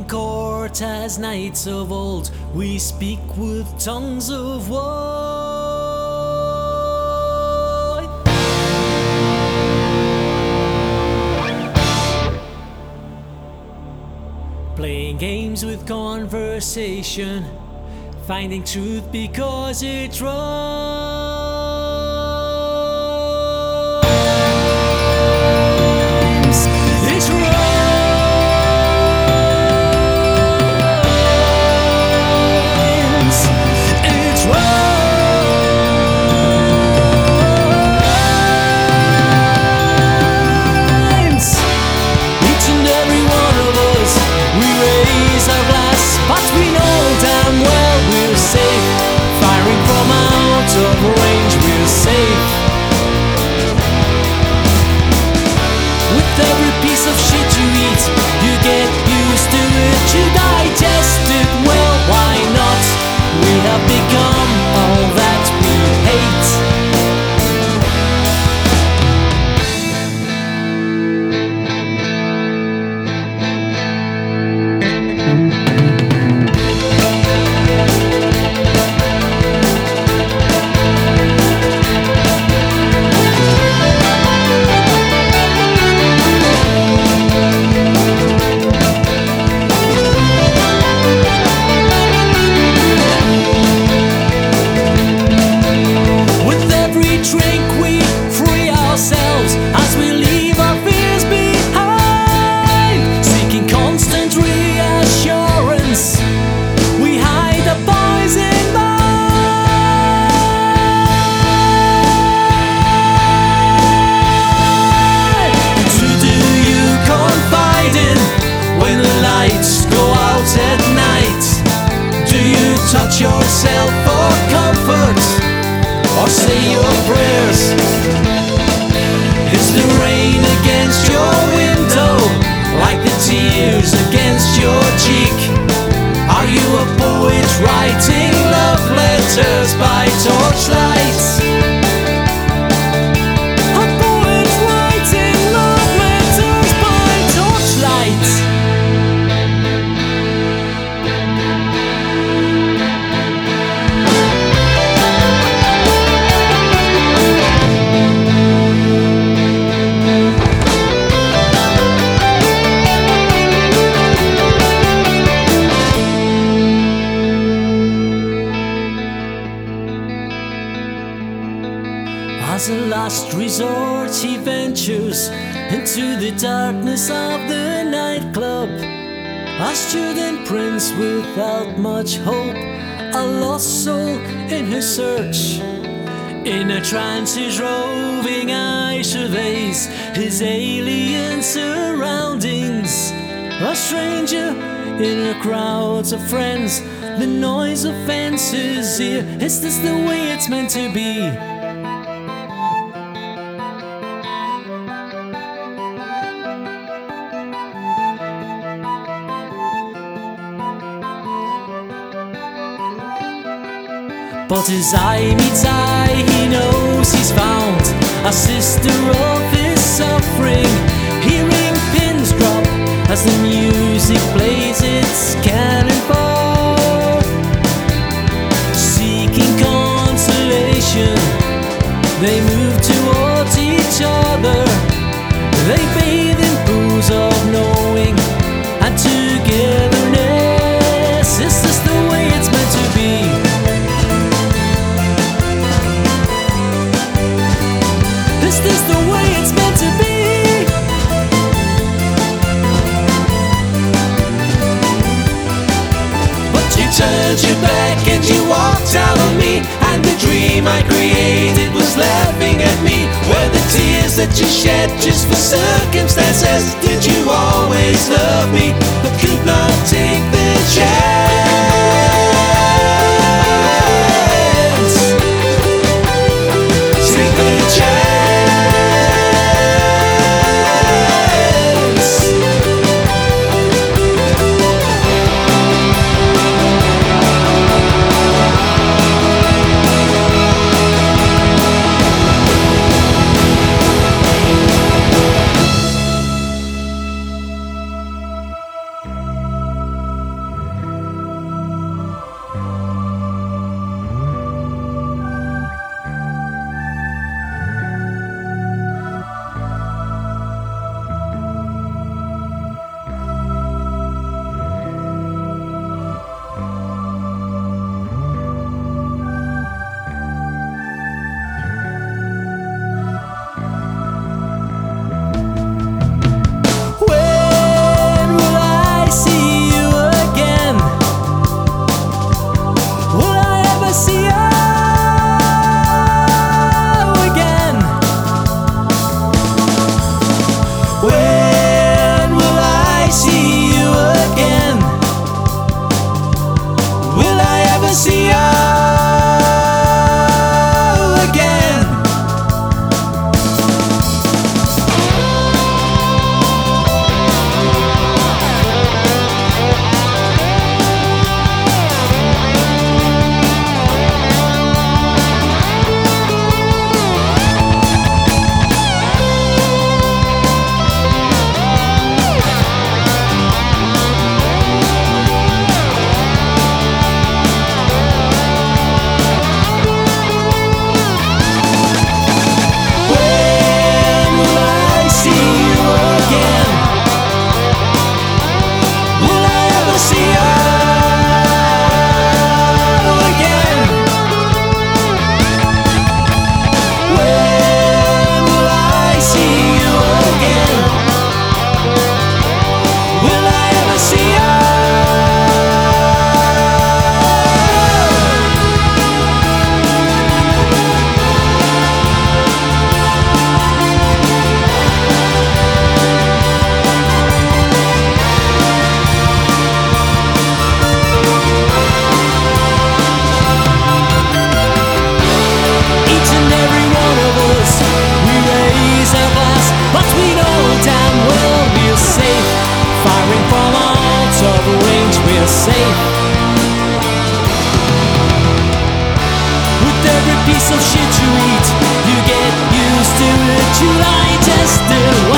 in court as knights of old, we speak with tongues of war. Playing games with conversation, finding truth because it rhymes. It rhymes. It rhymes. Each and every one of us, we raise our glass, but we know damn well we're safe. Firing from out of range, we're safe. With every piece of shit you eat, you get used to it, you digest it well, why not? We have become all that we hate. Touch yourself for comfort, or say your prayers. Is the rain against your window, like the tears against your cheek? Are you a poet writing love letters by torchlight? A poet writing love letters by torchlight. As a last resort, he ventures into the darkness of the nightclub. A student prince without much hope, a lost soul in his search. In a trance, his roving eye surveys his alien surroundings. A stranger in a crowd of friends, the noise of fences here. Is this the way it's meant to be? But his eye meets eye, he knows he's found a sister of his suffering. Hearing pins drop as the music plays its cannonball. Seeking consolation, they move towards each other. They bathe in pools of knowing and togetherness. Is this the way it's meant to be? Is this the way it's meant to be? But you turned your back and you walked out on me, and the dream I created was laughing at me. Were the tears that you shed just for circumstances? Did you always love me but could not take the chance? Take the chance. piece of shit you eat. You get used to it, you digest it.